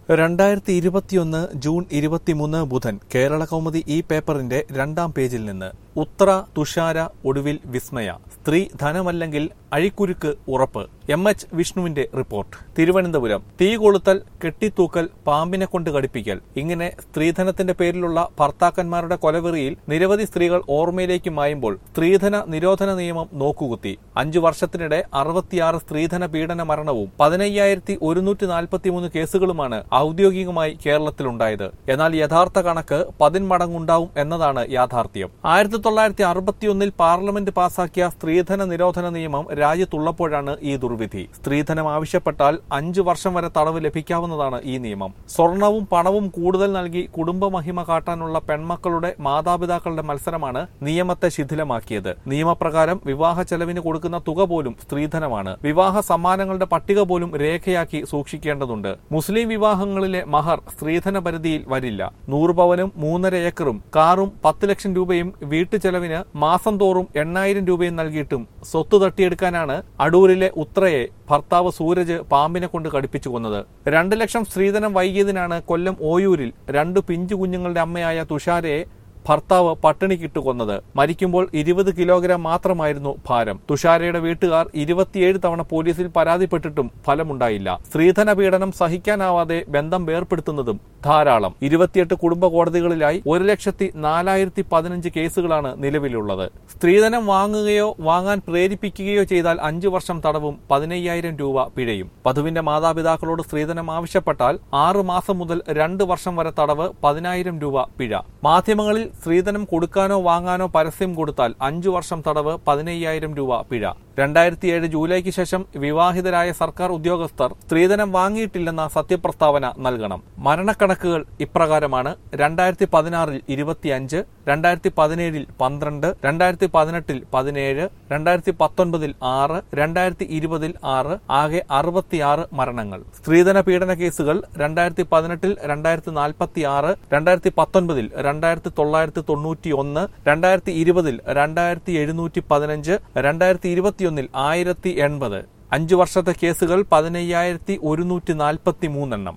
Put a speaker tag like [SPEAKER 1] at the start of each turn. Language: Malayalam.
[SPEAKER 1] 2021 ജൂൺ 23 ബുധൻ കേരള കൗമുദി ഈ പേപ്പറിന്റെ 2-ാം പേജിൽ നിന്ന് ഉത്ര തുഷാര ഒടുവിൽ വിസ്മയ സ്ത്രീ ധനമല്ലെങ്കിൽ അഴിക്കുരുക്ക് ഉറപ്പ്. എം.എച്ച്. വിഷ്ണുവിന്റെ റിപ്പോർട്ട്. തിരുവനന്തപുരം. തീ കൊളുത്തൽ, കെട്ടിത്തൂക്കൽ, പാമ്പിനെ കൊണ്ട് കടിപ്പിക്കൽ, ഇങ്ങനെ സ്ത്രീധനത്തിന്റെ പേരിലുള്ള ഭർത്താക്കന്മാരുടെ കൊലവെറിയിൽ നിരവധി സ്ത്രീകൾ ഓർമ്മയിലേക്ക് മായുമ്പോൾ സ്ത്രീധന നിരോധന നിയമം നോക്കുകുത്തി. 5 വർഷത്തിനിടെ 66 സ്ത്രീധന പീഡന മരണവും 15,143 കേസുകളുമാണ് ഔദ്യോഗികമായി കേരളത്തിലുണ്ടായത്. എന്നാൽ യഥാർത്ഥ കണക്ക് 10 മടങ്ങുണ്ടാവും എന്നതാണ് യാഥാർത്ഥ്യം. 1961 പാർലമെന്റ് പാസാക്കിയ സ്ത്രീധന നിരോധന നിയമം രാജ്യത്തുള്ളപ്പോഴാണ് ഈ ദുർവിധി. സ്ത്രീധനം ആവശ്യപ്പെട്ടാൽ 5 വർഷം വരെ തടവ് ലഭിക്കാവുന്നതാണ് ഈ നിയമം. സ്വർണവും പണവും കൂടുതൽ നൽകി കുടുംബ മഹിമ കാട്ടാനുള്ള പെൺമക്കളുടെ മാതാപിതാക്കളുടെ മത്സരമാണ് നിയമത്തെ ശിഥിലമാക്കിയത്. നിയമപ്രകാരം വിവാഹ ചെലവിന് കൊടുക്കുന്ന തുക പോലും സ്ത്രീധനമാണ്. വിവാഹ സമ്മാനങ്ങളുടെ പട്ടിക പോലും രേഖയാക്കി സൂക്ഷിക്കേണ്ടതുണ്ട്. മുസ്ലിം വിവാഹങ്ങളിലെ മഹർ സ്ത്രീധന പരിധിയിൽ വരില്ല. 100 പവനും 3.5 ഏക്കറും കാറും 10 ലക്ഷം രൂപയും വീട്ടുചെലവിന് മാസം തോറും 8,000 രൂപയും നൽകിയിട്ടും സ്വത്ത് തട്ടിയെടുക്കാനാണ് അടൂരിലെ ഉത്രയെ ഭർത്താവ് സൂരജ് പാമ്പിനെ കൊണ്ട് കടിപ്പിച്ചു കൊന്നത്. 2 ലക്ഷം സ്ത്രീധനം വൈകിയതിനാണ് കൊല്ലം ഓയൂരിൽ 2 പിഞ്ചു കുഞ്ഞുങ്ങളുടെ അമ്മയായ തുഷാരയെ ഭർത്താവ് പട്ടിണിക്കിട്ട് കൊന്നത്. മരിക്കുമ്പോൾ 20 കിലോഗ്രാം മാത്രമായിരുന്നു ഭാരം. തുഷാരയുടെ വീട്ടുകാർ 27 തവണ പോലീസിൽ പരാതിപ്പെട്ടിട്ടും ഫലമുണ്ടായില്ല. സ്ത്രീധന പീഡനം സഹിക്കാനാവാതെ ബന്ധം വേർപ്പെടുത്തുന്നതും ധാരാളം. 28 കുടുംബ കോടതികളിലായി 1,04,015 കേസുകളാണ് നിലവിലുള്ളത്. സ്ത്രീധനം വാങ്ങുകയോ വാങ്ങാൻ പ്രേരിപ്പിക്കുകയോ ചെയ്താൽ 5 വർഷം തടവും 15,000 രൂപ പിഴയും. വധുവിന്റെ മാതാപിതാക്കളോട് സ്ത്രീധനം ആവശ്യപ്പെട്ടാൽ 6 മാസം മുതൽ 2 വർഷം വരെ തടവ്, 10,000 രൂപ പിഴ. മാധ്യമങ്ങളിൽ സ്ത്രീധനം കൊടുക്കാനോ വാങ്ങാനോ പരസ്യം കൊടുത്താൽ 5 വർഷം തടവ്, 15,000 രൂപ പിഴ. 2007 ജൂലൈക്ക് ശേഷം വിവാഹിതരായ സർക്കാർ ഉദ്യോഗസ്ഥർ സ്ത്രീധനം വാങ്ങിയിട്ടില്ലെന്ന സത്യപ്രസ്താവന നൽകണം. മരണക്കണക്കുകൾ ഇപ്രകാരമാണ്: 2016 25, 2017 12, 2018 17, 2019 6, 2020 6, ആകെ 66 മരണങ്ങൾ. സ്ത്രീധന പീഡന കേസുകൾ 2018 2046, 2019 2,991, 2020 2,715, 2021 1,080. 5 വർഷത്തെ കേസുകൾ 15,143 എണ്ണം.